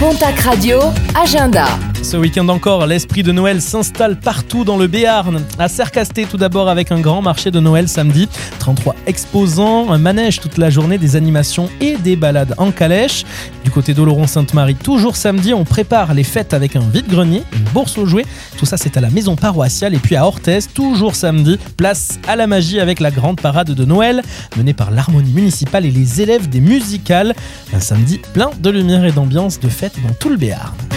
Pontac Radio, agenda. Ce week-end encore, l'esprit de Noël s'installe partout dans le Béarn. À Sercasté tout d'abord avec un grand marché de Noël samedi. 33 exposants, un manège toute la journée, des animations et des balades en calèche. Du côté d'Oloron-Sainte-Marie, toujours samedi, on prépare les fêtes avec un vide-grenier, une bourse aux jouets. Tout ça, c'est à la maison paroissiale. Et puis à Orthez, toujours samedi, place à la magie avec la grande parade de Noël menée par l'harmonie municipale et les élèves des musicales. Un samedi plein de lumière et d'ambiance de fête dans tout le Béarn.